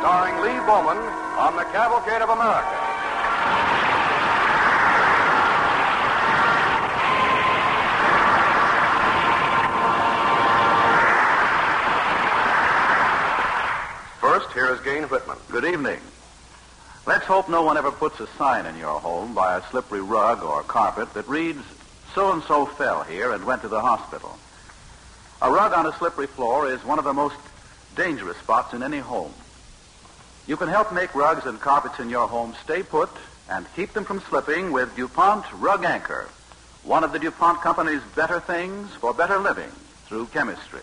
starring Lee Bowman on the Cavalcade of America. First, here is Gane Whitman. Good evening. Let's hope no one ever puts a sign in your home by a slippery rug or carpet that reads, "So-and-so fell here and went to the hospital." A rug on a slippery floor is one of the most dangerous spots in any home. You can help make rugs and carpets in your home stay put and keep them from slipping with DuPont Rug Anchor, one of the DuPont Company's better things for better living through chemistry.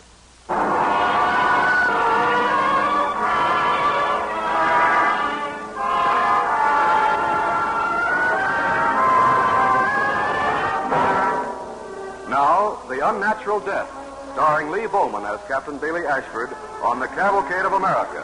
Now, The Unnatural Death, starring Lee Bowman as Captain Bailey Ashford on the Cavalcade of America.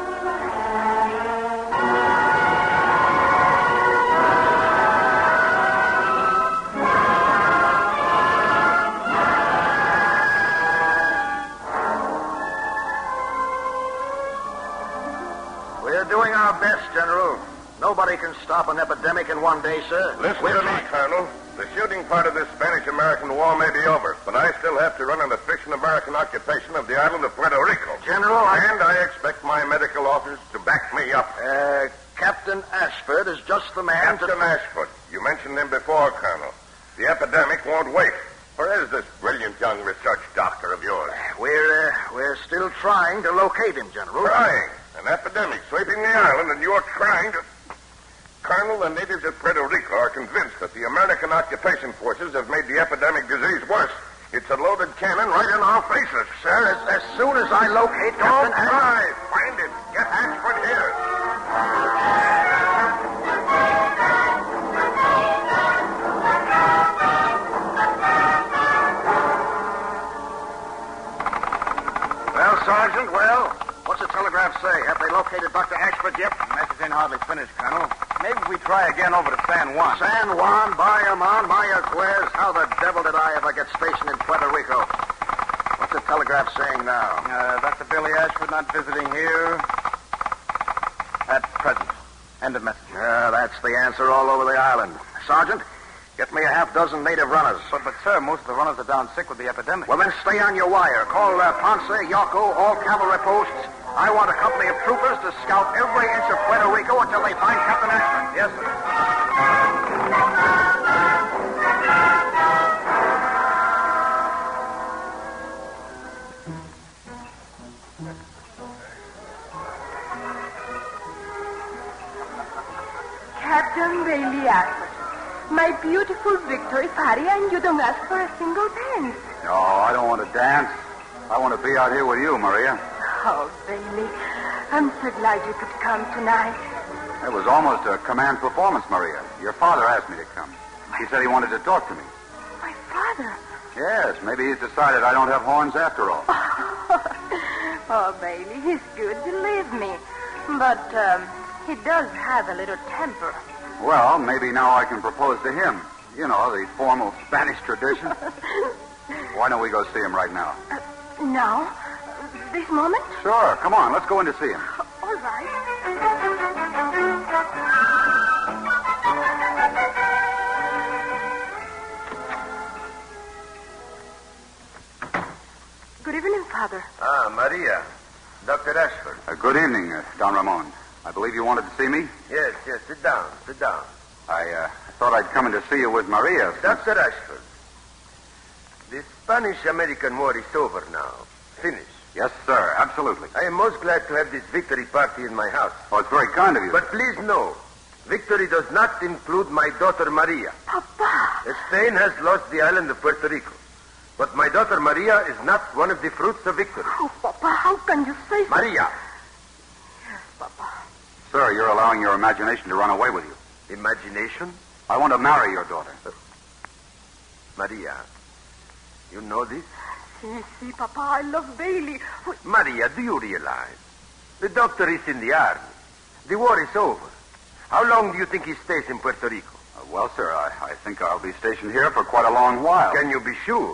We're doing our best, General. Nobody can stop an epidemic in one day, sir. Listen to me, Colonel. The shooting part of this Spanish-American war may be over, but I still have to run an efficient American occupation of the island of Puerto Rico. General, And I expect my medical officers to back me up. Captain Ashford is just the man Captain Ashford. You mentioned him before, Colonel. The epidemic won't wait. Where is this brilliant young research doctor of yours? We're still trying to locate him, General. Trying. An epidemic sweeping the island, and you're trying to... Colonel, the natives of Puerto Rico are convinced that the American occupation forces have made the epidemic disease worse. It's a loaded cannon right in our faces. Sir, as soon as I locate Captain Don't try. Find it. Get Ashford here. Well, Sergeant, what's the telegraph say? Have they located Dr. Ashford yet? Message ain't hardly finished, Colonel. Maybe if we try again over to San Juan. San Juan, Bayamon, Mayaguez. How the devil did I ever get stationed in Puerto Rico? What's the telegraph saying now? Dr. Billy Ashford not visiting here at present. End of message. That's the answer all over the island. Sergeant, get me a half-dozen native runners. But, sir, most of the runners are down sick with the epidemic. Well, then stay on your wire. Call Ponce, Yauco, all cavalry posts. I want a company of troopers to scout every inch of Puerto Rico until they find Captain Ashford. Yes, sir. Captain Bailey Ashford. My beautiful Victory party, and you don't ask for a single dance. No, I don't want to dance. I want to be out here with you, Maria. Oh, Bailey, I'm so glad you could come tonight. It was almost a command performance, Maria. Your father asked me to come. He said he wanted to talk to me. My father? Yes, maybe he's decided I don't have horns after all. Oh, Bailey, he's good, believe me. But, he does have a little temper. Well, maybe now I can propose to him. You know, the formal Spanish tradition. Why don't we go see him right now? Now? This moment? Sure. Come on. Let's go in to see him. All right. Good evening, Father. Ah, Maria. Dr. Ashford. Good evening, Don Ramon. I believe you wanted to see me? Yes. Sit down. I thought I'd come in to see you with Maria. Dr. Ashford. The Spanish-American War is over now. Finished. Yes, sir. Absolutely. I am most glad to have this victory party in my house. Oh, it's very kind of you. But please know, victory does not include my daughter Maria. Papa! Spain has lost the island of Puerto Rico. But my daughter Maria is not one of the fruits of victory. Oh, Papa, how can you say so? Maria. Yes, Papa. Sir, you're allowing your imagination to run away with you. Imagination? I want to marry your daughter. Maria, you know this? Si, Papa, I love Bailey. Maria, do you realize? The doctor is in the army. The war is over. How long do you think he stays in Puerto Rico? Well, sir, I think I'll be stationed here for quite a long while. Can you be sure?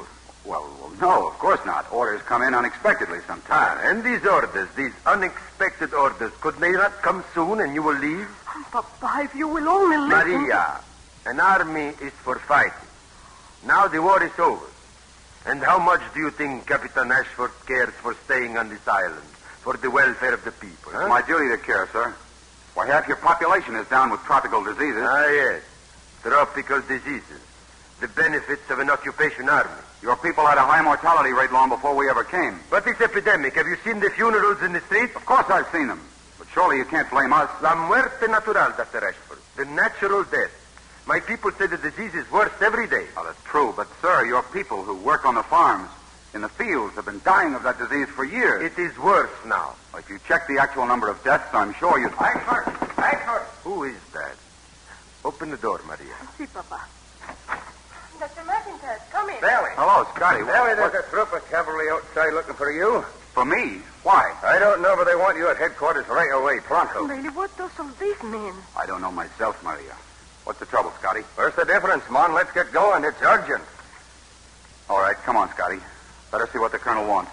Well, no, of course not. Orders come in unexpectedly sometimes. And these orders, these unexpected orders, could they not come soon and you will leave? Papa, if you will only listen... Maria, an army is for fighting. Now the war is over. And how much do you think Captain Ashford cares for staying on this island, for the welfare of the people? It's my duty to care, sir. Why, half your population is down with tropical diseases. Ah, yes. Tropical diseases. The benefits of an occupation army. Your people had a high mortality rate long before we ever came. But this epidemic, have you seen the funerals in the streets? Of course I've seen them. But surely you can't blame us. La muerte natural, Dr. Ashford. The natural death. My people say the disease is worse every day. Oh, that's true. But, sir, your people who work on the farms, in the fields, have been dying of that disease for years. It is worse now. If you check the actual number of deaths, I'm sure you'd... Ashford! Who is that? Open the door, Maria. Si, Papa. Dr. McIntyre, come in. Bailey. Hello, Scotty. Bailey, there's a troop of cavalry outside looking for you. For me? Why? I don't know, but they want you at headquarters right away, pronto. Bailey, what does all this mean? I don't know myself, Maria. What's the trouble, Scotty? Where's the difference, Mon? Let's get going. It's urgent. All right, come on, Scotty. Let us see what the colonel wants.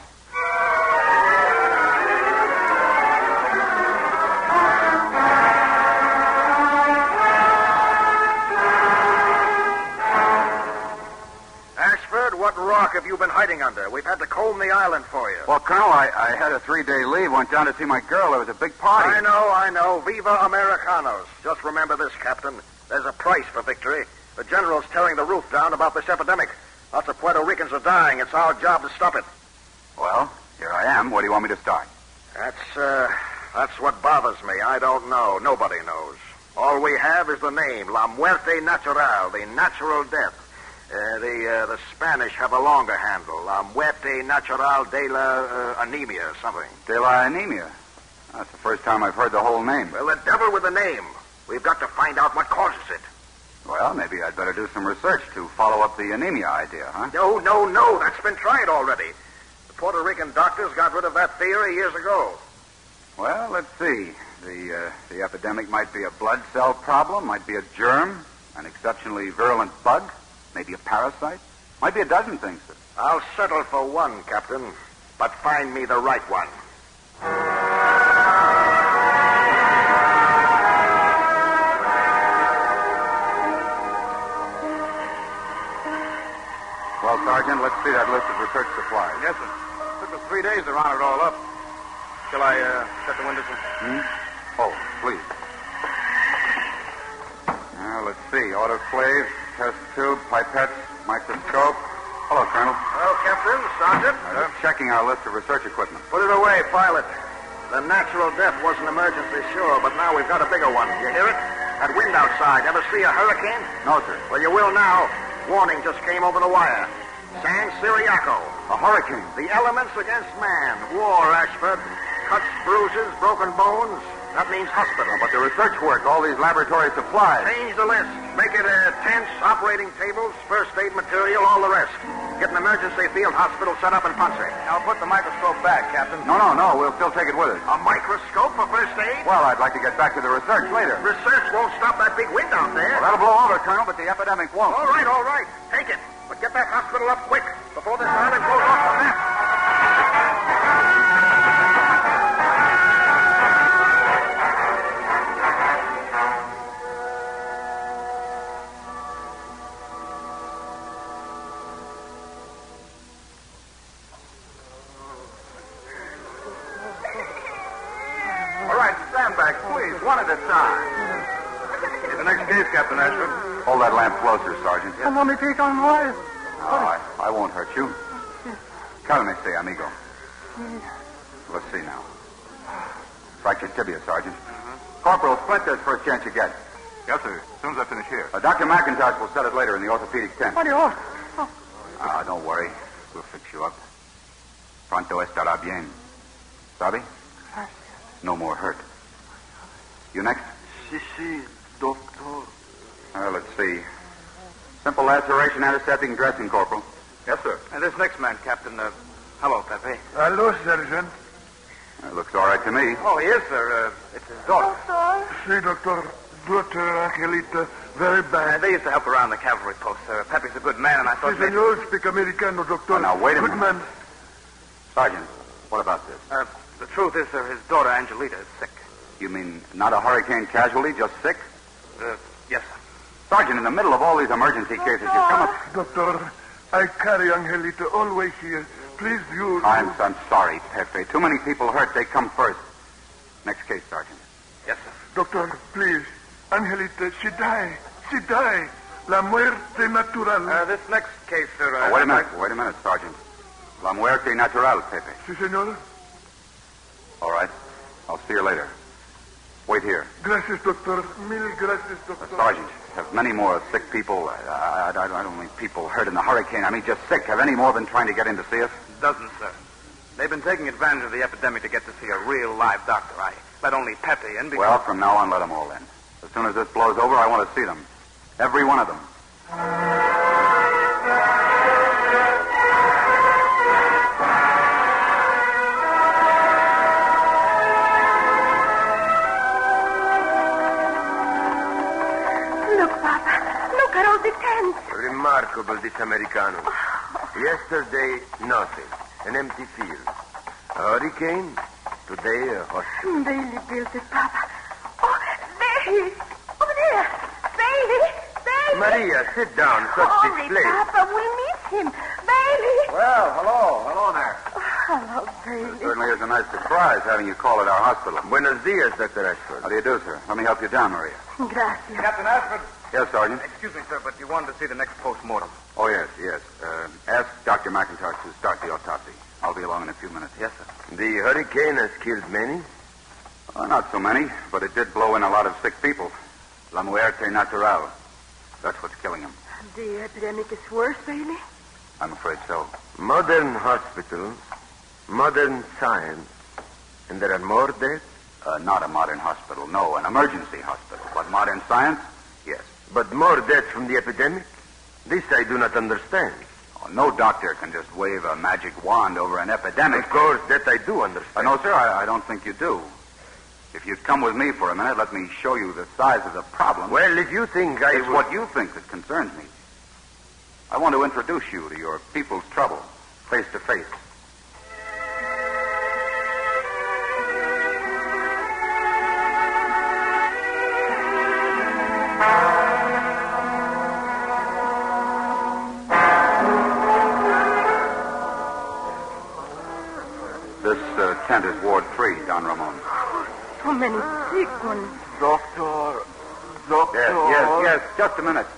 Ashford, what rock have you been hiding under? We've had to comb the island for you. Well, Colonel, I had a 3-day leave, went down to see my girl. There was a big party. I know. Viva Americanos. Just remember this, Captain. There's a price for victory. The general's tearing the roof down about this epidemic. Lots of Puerto Ricans are dying. It's our job to stop it. Well, here I am. Where do you want me to start? That's what bothers me. I don't know. Nobody knows. All we have is the name, La Muerte Natural, the natural death. The Spanish have a longer handle, La Muerte Natural de la Anemia, something. De la Anemia. That's the first time I've heard the whole name. Well, the devil with the name. We've got to find out what causes it. Well, maybe I'd better do some research to follow up the anemia idea, huh? No. That's been tried already. The Puerto Rican doctors got rid of that theory years ago. Well, let's see. The epidemic might be a blood cell problem, might be a germ, an exceptionally virulent bug, maybe a parasite, might be a dozen things. I'll settle for one, Captain, but find me the right one. Well, Sergeant, let's see that list of research supplies. Yes, sir. Took us 3 days to round it all up. Shall I shut the windows, sir? Oh, please. Now, let's see. Autoclave, test tube, pipettes, microscope. Hello, Colonel. Hello, Captain, Sergeant. I'm checking our list of research equipment. Put it away, file it. The natural death was an emergency, sure, but now we've got a bigger one. You hear it? That wind outside. Ever see a hurricane? No, sir. Well, you will now. Warning just came over the wire. San Siriaco. A hurricane. The elements against man. War, Ashford. Cuts, bruises, broken bones. That means hospital. But the research work, all these laboratory supplies. Change the list. Make it tents, operating tables, first aid material, all the rest. Get an emergency field hospital set up in Ponce. Now put the microscope back, Captain. No. We'll still take it with us. A microscope for first aid? Well, I'd like to get back to the research later. Research won't stop that big wind out there. Well, that'll blow over, Colonel, but the epidemic won't. All right. Take it. But get that hospital up quick before this island goes off the map. All right, stand back, please, one at a time. The next case, Captain Ashford. Hold that lamp closer, Sergeant. Let me take on wire. Oh, I won't hurt you. Calme, amigo. Let's see now. Fractured tibia, Sergeant. Corporal, splint this first chance you get. Yes, sir. As soon as I finish here. Dr. McIntosh will set it later in the orthopedic tent. Adios. Don't worry. We'll fix you up. Pronto estará bien. Sabe? No more hurt. You next? Si, doctor. Let's see. Simple laceration, antiseptic, and dressing, Corporal. Yes, sir. And this next man, Captain, hello, Pepe. Hello, Sergeant. Looks all right to me. Oh, he is, sir. It's his daughter. Doctor. Si, doctor. Daughter Angelita Very bad. They used to help around the cavalry post, sir. Pepe's a good man, and I thought... Si, senor, speak Americano, doctor. Oh, now, wait a Good minute. man. Sergeant, what about this? The truth is, sir, his daughter, Angelita, is sick. You mean not a hurricane casualty, just sick? Yes, sir. Sergeant, in the middle of all these emergency cases, you come up... Doctor, I carry Angelita always here. Please, you... I'm sorry, Pepe. Too many people hurt. They come first. Next case, Sergeant. Yes, sir. Doctor, please. Angelita, she die. She die. La muerte natural. This next case, sir... Wait a minute, Sergeant. La muerte natural, Pepe. Si, senor. All right. I'll see you later. Wait here. Gracias, doctor. Mil gracias, doctor. Sergeant, have many more sick people... I don't mean people hurt in the hurricane. I mean just sick. Have any more been trying to get in to see us? Dozens, sir. They've been taking advantage of the epidemic to get to see a real live doctor. I let only Pepe in because... Well, from now on, let them all in. As soon as this blows over, I want to see them. Every one of them. Look, Papa. Look at all the tents. Remarkable, this Americano. Yesterday, nothing. An empty field. A hurricane. Today, a hospital. Bailey built it, Papa. Oh, there he is. Over there. Bailey. Bailey. Maria, sit down. Such Hurry, display. Papa. We'll miss him. Bailey. Well, hello. Hello there. Hello, Bailey. Certainly is a nice surprise having you call at our hospital. Buenos dias, Dr. Ashford. How do you do, sir? Let me help you down, Maria. Gracias. Captain Ashford. Yes, Sergeant. Excuse me, sir, but you wanted to see the next post-mortem. Oh, yes. Ask Dr. McIntosh to start the autopsy. I'll be along in a few minutes. Yes, sir. The hurricane has killed many? Not so many, but it did blow in a lot of sick people. La muerte natural. That's what's killing them. The epidemic is worse, Bailey? I'm afraid so. Modern hospital, modern science, and there are more deaths? Not a modern hospital, no, an emergency hospital. But modern science, yes. But more deaths from the epidemic? This I do not understand. Oh, no doctor can just wave a magic wand over an epidemic. Of course, that I do understand. No, sir, I don't think you do. If you'd come with me for a minute, let me show you the size of the problem. Well, if you think I It's would... what you think that concerns me. I want to introduce you to your people's trouble, face to face. This tent is Ward 3, Don Ramon. So many sick ones. Doctor. Yes. Just a minute.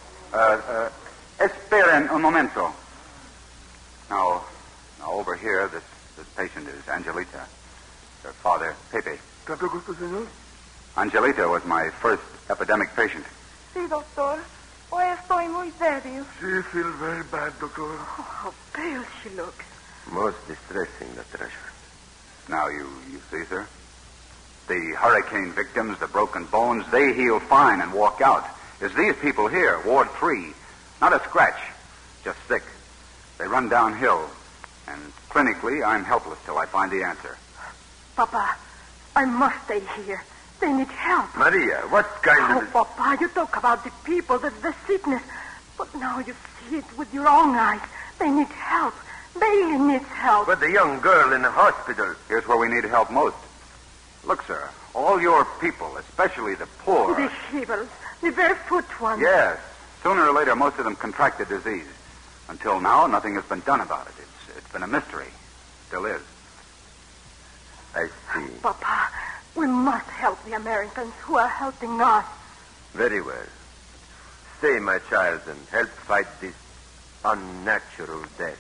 Esperen un momento. Now, over here, this patient is Angelita. Her father, Pepe. ¿Tanto gusto, señor? Angelita was my first epidemic patient. Sí, doctor. Hoy estoy muy débil. She feels very bad, doctor. Oh, how pale she looks. Most distressing, Dr. Ashford. Now, you see, sir? The hurricane victims, the broken bones, they heal fine and walk out. It's these people here, Ward 3. Not a scratch, just sick. They run downhill. And clinically, I'm helpless till I find the answer. Papa, I must stay here. They need help. Maria, what kind Oh, of... Papa, you talk about the people, the sickness. But now you see it with your own eyes. They need help. Bailey needs help. But the young girl in the hospital... Here's where we need help most. Look, sir, all your people, especially the poor... The shivers, the barefoot ones. Yes. Sooner or later, most of them contract the disease. Until now, nothing has been done about it. It's been a mystery. Still is. I see. Papa, we must help the Americans who are helping us. Very well. Stay, my child, and help fight this unnatural death.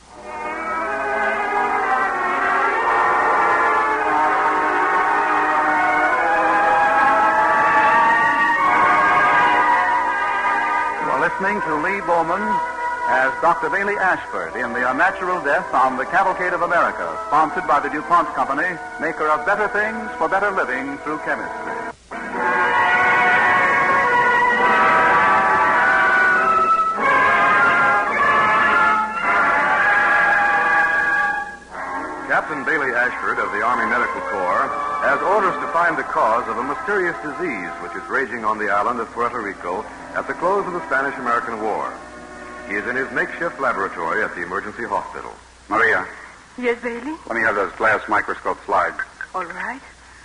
You're listening to Lee Bowman as Dr. Bailey Ashford in The Unnatural Death on the Cavalcade of America, sponsored by the DuPont Company, maker of better things for better living through chemistry. Captain Captain Bailey Ashford of the Army Medical Corps has orders to find the cause of a mysterious disease which is raging on the island of Puerto Rico at the close of the Spanish-American War. He is in his makeshift laboratory at the emergency hospital. Maria, Yes, Bailey? let me have those glass microscope slides. All right.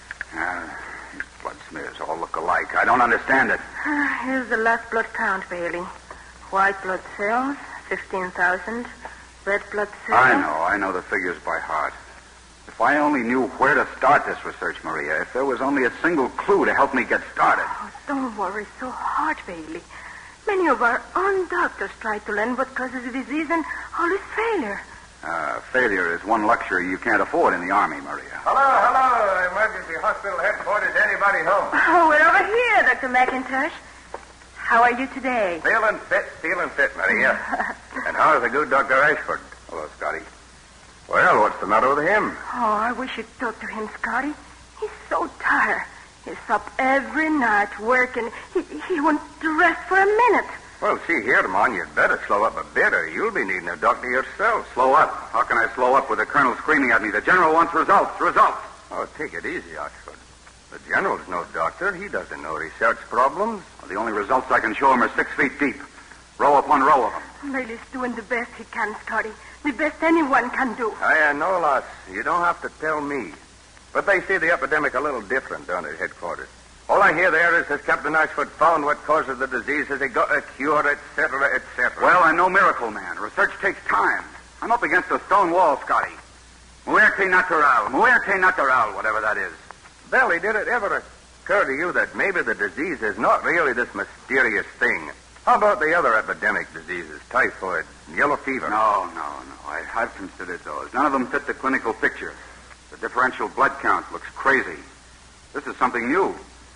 These blood smears all look alike. I don't understand it. Here's the last blood count, Bailey. White blood cells, 15,000. Red blood cells. I know the figures by heart. If I only knew where to start this research, Maria, if there was only a single clue to help me get started. Oh, don't worry so hard, Bailey. Many of our own doctors try to learn what causes the disease, and all is failure. Failure is one luxury you can't afford in the Army, Maria. Hello. Emergency hospital headquarters. Anybody home? Oh, we're over here, Dr. McIntosh. How are you today? Feeling fit, Maria. And how's the good Dr. Ashford? Hello, Scotty. Well, what's the matter with him? Oh, I wish you'd talk to him, Scotty. He's so tired. He's up every night working. He won't rest for a minute. Well, see here, Mon, you'd better slow up a bit or you'll be needing a doctor yourself. Slow up. How can I slow up with the colonel screaming at me? The general wants results. Results. Oh, take it easy, Ashford. The general's no doctor. He doesn't know research problems. Well, the only results I can show him are 6 feet deep. Row upon row of them. Bailey's doing the best he can, Scotty. The best anyone can do. I know, Lots. You don't have to tell me. But they see the epidemic a little different down at headquarters. All I hear there is that Captain Ashford found what causes the disease, has he got a cure, etc., etc. Well, I'm no miracle man. Research takes time. I'm up against a stone wall, Scotty. Muerte natural, whatever that is. Belly, did it ever occur to you that maybe the disease is not really this mysterious thing? How about the other epidemic diseases, typhoid, yellow fever? No. I've considered those. None of them fit the clinical picture. The differential blood count looks crazy. This is something new.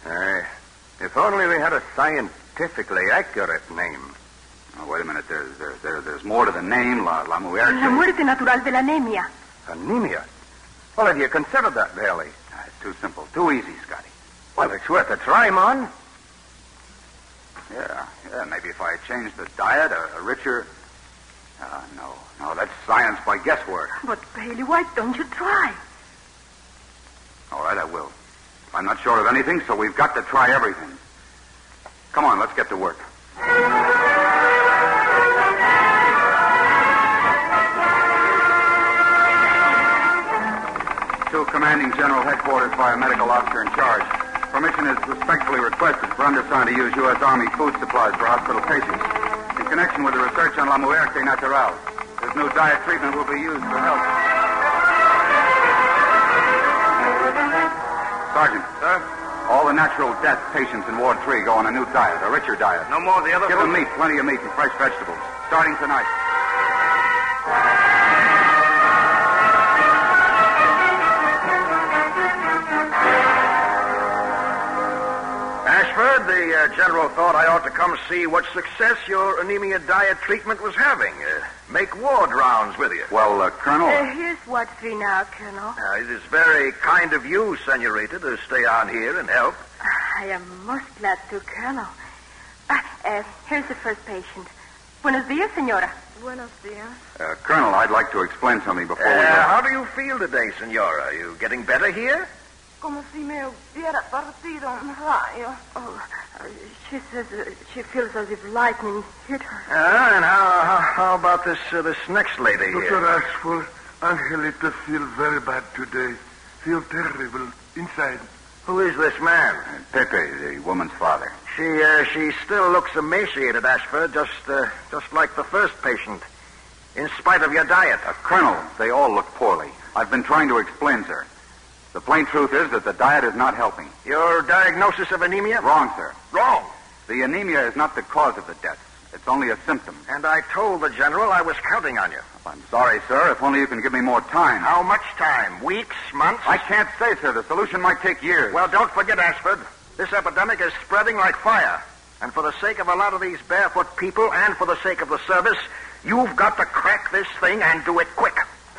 If only we had a scientifically accurate name. Oh, wait a minute. There's more to the name. La muerte. La muerte natural de la anemia. Anemia? Well, have you considered that, Bailey? It's too simple. Too easy, Scotty. Well, it's worth a try, Mon. Yeah, maybe if I changed the diet, a richer... No, that's science by guesswork. But, Bailey, why don't you try? All right, I will. I'm not sure of anything, so we've got to try everything. Come on, let's get to work. To Commanding General Headquarters by a medical officer in charge. Permission is respectfully requested for undersigned to use U.S. Army food supplies for hospital patients. In connection with the research on la muerte natural, this new diet treatment will be used for health. Sergeant. Sir? All the natural death patients in Ward 3 go on a new diet, a richer diet. No more of the other Give food? them meat, plenty of meat and fresh vegetables, starting tonight. Ashford, the general thought I ought to come see what success your anemia diet treatment was having. Make ward rounds with you. Well, Colonel... Here's Ward 3 now, Colonel. It is very kind of you, Senorita, to stay on here and help. I am most glad to, Colonel. Here's the first patient. Buenos dias, señora. Buenos dias. Colonel, I'd like to explain something before we... How do you feel today, Senora? Are you getting better here? Como si me hubiera partido un rayo. Oh, she says she feels as if lightning hit her. And how about this next lady here? Dr. Ashford, Angelita feel very bad today. Feel terrible inside. Who is this man? Pepe, the woman's father. She still looks emaciated, Ashford, just like the first patient, in spite of your diet. Colonel, they all look poorly. I've been trying to explain, sir. The plain truth is that the diet is not helping. Your diagnosis of anemia? Wrong, sir. Wrong. The anemia is not the cause of the death. It's only a symptom. And I told the general I was counting on you. I'm sorry, sir. If only you can give me more time. How much time? Weeks? Months? I can't say, sir. The solution might take years. Well, don't forget, Ashford. This epidemic is spreading like fire. And for the sake of a lot of these barefoot people and for the sake of the service, you've got to crack this thing and do it quick.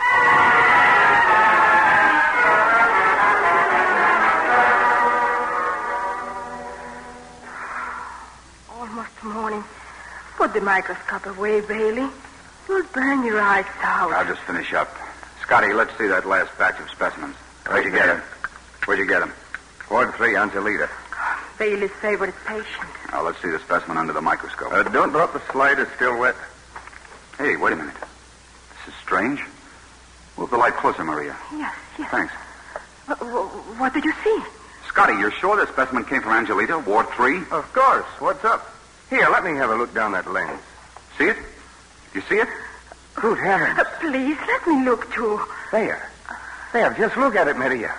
Almost morning. Put the microscope away, Bailey. You'll burn your eyes out. I'll just finish up. Scotty, let's see that last batch of specimens. Where'd you get him? Where'd you get him? Ward 3, Angelita. Bailey's favorite patient. Now, let's see the specimen under the microscope. Don't drop the slide. It's still wet. Hey, wait a minute. This is strange. Move the light closer, Maria. Yes. Thanks. What did you see? Scotty, you're sure the specimen came from Angelita, Ward 3? Of course. What's up? Here, let me have a look down that lens. See it? You see it? Good heavens. Please, let me look too. There, just look at it, Maria.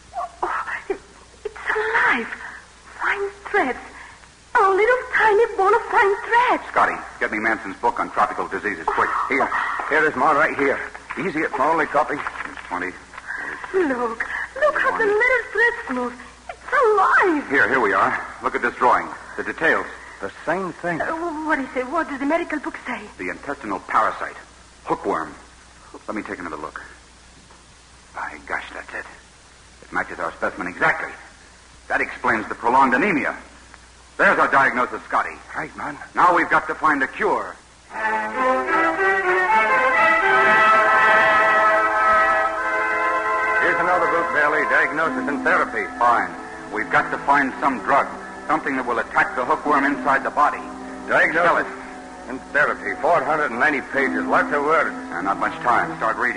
It's alive. Fine threads. A little tiny ball of fine thread. Scotty, get me Manson's book on tropical diseases, quick. Here is more right here. Easy, it's my only copy. 20. Look how the little threads move. It's alive. Here we are. Look at this drawing. The details. The same thing. What is it? What does the medical book say? The intestinal parasite. Hookworm. Let me take another look. By gosh, that's it. It matches our specimen exactly. That explains the prolonged anemia. There's our diagnosis, Scotty. Right, man. Now we've got to find a cure. Here's another book, Bailey. Diagnosis and therapy. Fine. We've got to find some drug. Something that will attack the hookworm inside the body. Diagnosis and therapy. 490 pages. Lots of words. Not much time. Start reading.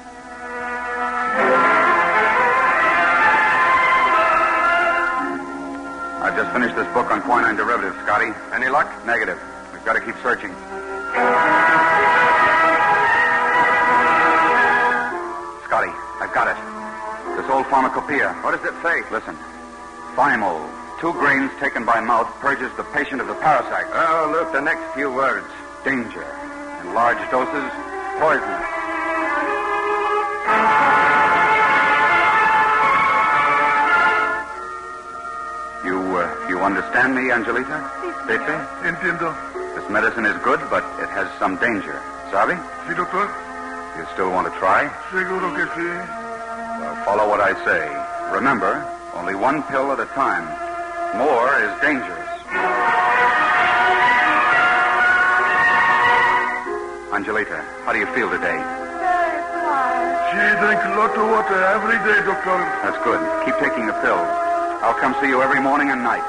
I've just finished this book on quinine derivatives, Scotty. Any luck? Negative. We've got to keep searching. Scotty, I've got it. This old pharmacopoeia. What does it say? Listen. Thymol. 2 grains taken by mouth purges the patient of the parasite. Oh, look, the next few words. Danger. In large doses, poison. You understand me, Angelita? Pepe? Entiendo. This medicine is good, but it has some danger. Sabe? Sí, doctor. You still want to try? Seguro que sí. Well, follow what I say. Remember, only 1 pill at a time. More is dangerous. Angelita, how do you feel today? Very fine. She drinks a lot of water every day, doctor. That's good. Keep taking the pills. I'll come see you every morning and night.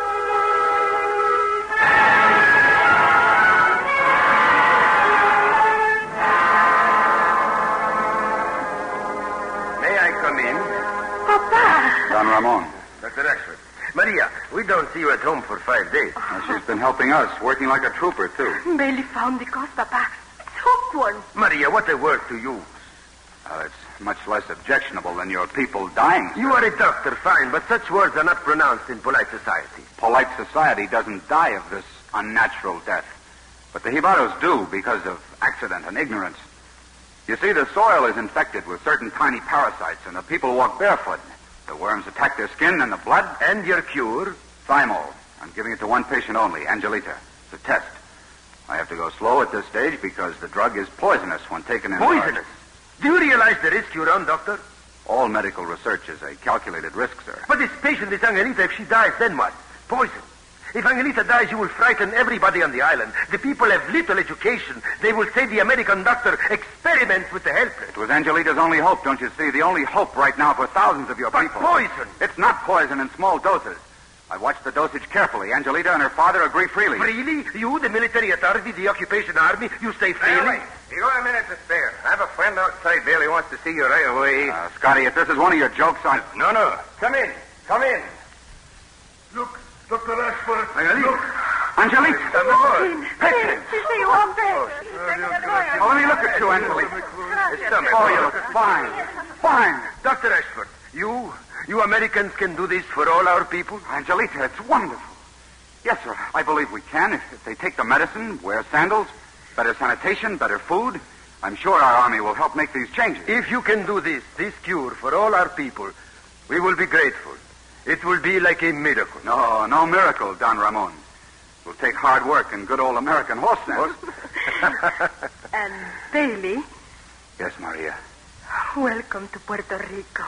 May I come in? Papa. Don Ramon. Dr. Ashford. Maria, we don't see you at home for 5 days. Well, she's been helping us, working like a trooper, too. Bailey found the cause, Papa. It's hookworm. Maria, what a word to use. It's much less objectionable than your people dying. You are a doctor, fine, but such words are not pronounced in polite society. Polite society doesn't die of this unnatural death. But the jibaros do because of accident and ignorance. You see, the soil is infected with certain tiny parasites, and the people walk barefoot. The worms attack their skin and the blood. And your cure? Thymol. I'm giving it to 1 patient only, Angelita. It's a test. I have to go slow at this stage because the drug is poisonous when taken in Poisonous? large. Do you realize the risk you run, doctor? All medical research is a calculated risk, sir. But this patient is Angelita. If she dies, then what? Poison. If Angelita dies, you will frighten everybody on the island. The people have little education. They will say the American doctor experiments with the helpless. It was Angelita's only hope, don't you see? The only hope right now for thousands of your But people. poison. It's not poison in small doses. I watched the dosage carefully. Angelita and her father agree freely. Freely? You, the military authority, the occupation army, you say freely? You got a minute to spare. I have a friend outside. Bailey wants to see you right away. Scotty, if this is one of your jokes, No. Come in. Come in. Look, Dr. Ashford. Angelita. Angelita. You are better. Oh, let me look at you, Angelita. Oh, you look fine. Fine. Dr. Ashford, you Americans can do this for all our people? Angelita, it's wonderful. Yes, sir. I believe we can. If they take the medicine, wear sandals, better sanitation, better food, I'm sure our army will help make these changes. If you can do this cure for all our people, we will be grateful. It will be like a miracle. No miracle, Don Ramon. It will take hard work and good old American horse sense. And Bailey, Yes, Maria. welcome to Puerto Rico.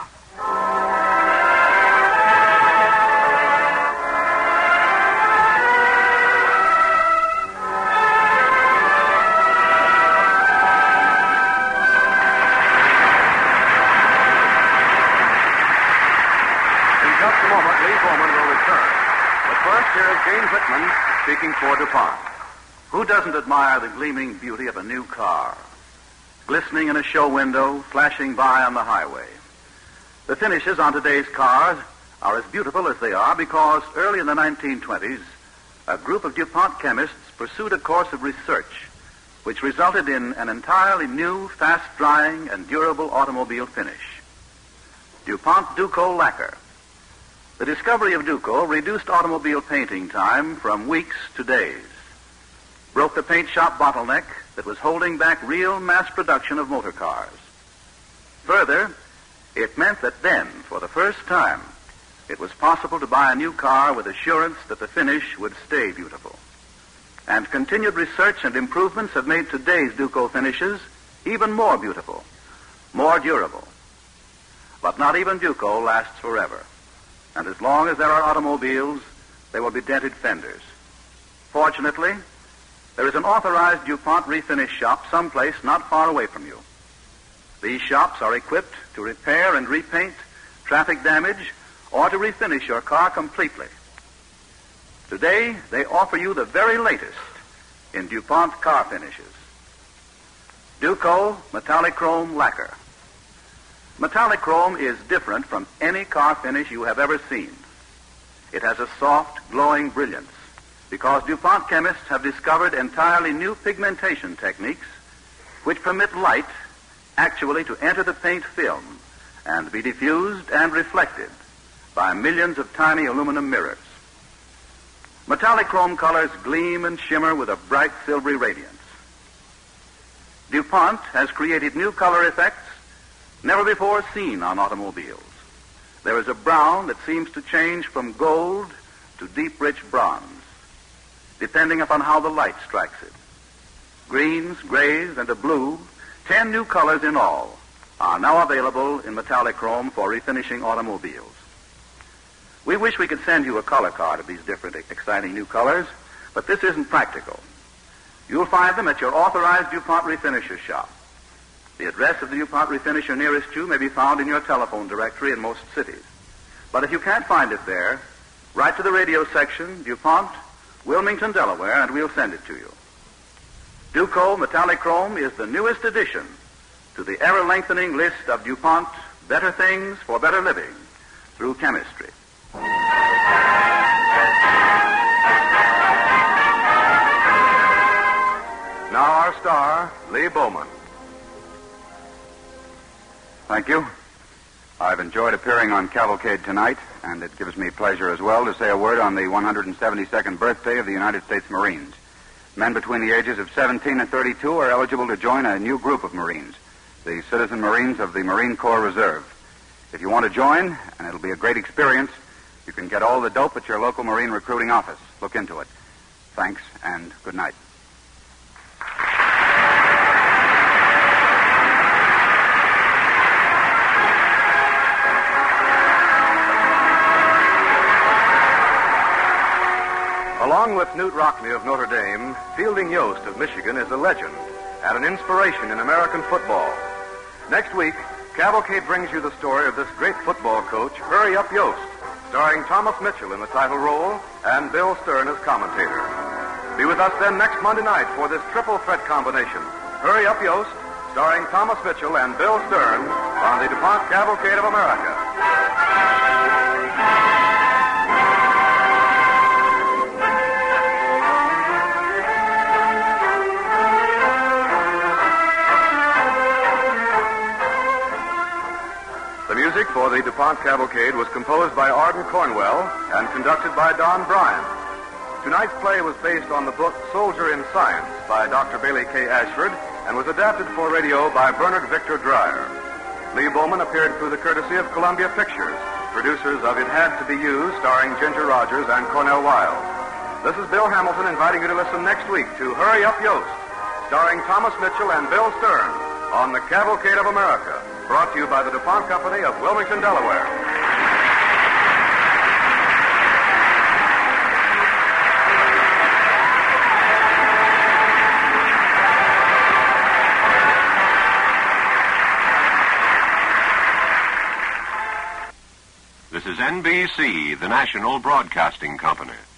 speaking for DuPont. Who doesn't admire the gleaming beauty of a new car? Glistening in a show window, flashing by on the highway. The finishes on today's cars are as beautiful as they are because early in the 1920s, a group of DuPont chemists pursued a course of research which resulted in an entirely new, fast-drying, and durable automobile finish. DuPont Duco Lacquer. The discovery of Duco reduced automobile painting time from weeks to days, broke the paint shop bottleneck that was holding back real mass production of motor cars. Further, it meant that then, for the first time, it was possible to buy a new car with assurance that the finish would stay beautiful. And continued research and improvements have made today's Duco finishes even more beautiful, more durable. But not even Duco lasts forever. And as long as there are automobiles, there will be dented fenders. Fortunately, there is an authorized DuPont refinish shop someplace not far away from you. These shops are equipped to repair and repaint traffic damage or to refinish your car completely. Today, they offer you the very latest in DuPont car finishes. Duco Metallic Chrome Lacquer. Metallic Chrome is different from any car finish you have ever seen. It has a soft, glowing brilliance because DuPont chemists have discovered entirely new pigmentation techniques which permit light actually to enter the paint film and be diffused and reflected by millions of tiny aluminum mirrors. Metallic chrome colors gleam and shimmer with a bright silvery radiance. DuPont has created new color effects never before seen on automobiles. There is a brown that seems to change from gold to deep rich bronze, depending upon how the light strikes it. Greens, grays, and a blue, 10 new colors in all, are now available in metallic chrome for refinishing automobiles. We wish we could send you a color card of these different exciting new colors, but this isn't practical. You'll find them at your authorized DuPont refinisher shop. The address of the DuPont refinisher nearest you may be found in your telephone directory in most cities. But if you can't find it there, write to the radio section, DuPont, Wilmington, Delaware, and we'll send it to you. Duco Metallic Chrome is the newest addition to the ever-lengthening list of DuPont better things for better living through chemistry. Now our star, Lee Bowman. Thank you. I've enjoyed appearing on Cavalcade tonight, and it gives me pleasure as well to say a word on the 172nd birthday of the United States Marines. Men between the ages of 17 and 32 are eligible to join a new group of Marines, the Citizen Marines of the Marine Corps Reserve. If you want to join, and it'll be a great experience, you can get all the dope at your local Marine recruiting office. Look into it. Thanks, and good night. Along with Knute Rockne of Notre Dame, Fielding Yost of Michigan is a legend and an inspiration in American football. Next week, Cavalcade brings you the story of this great football coach, Hurry Up Yost, starring Thomas Mitchell in the title role and Bill Stern as commentator. Be with us then next Monday night for this triple threat combination, Hurry Up Yost, starring Thomas Mitchell and Bill Stern on the DuPont Cavalcade of America. The music for the DuPont Cavalcade was composed by Arden Cornwell and conducted by Don Bryan. Tonight's play was based on the book Soldier in Science by Dr. Bailey K. Ashford and was adapted for radio by Bernard Victor Dreyer. Lee Bowman appeared through the courtesy of Columbia Pictures, producers of It Had to Be You, starring Ginger Rogers and Cornell Wilde. This is Bill Hamilton inviting you to listen next week to Hurry Up Yost, starring Thomas Mitchell and Bill Stern on the Cavalcade of America. Brought to you by the DuPont Company of Wilmington, Delaware. This is NBC, the national broadcasting company.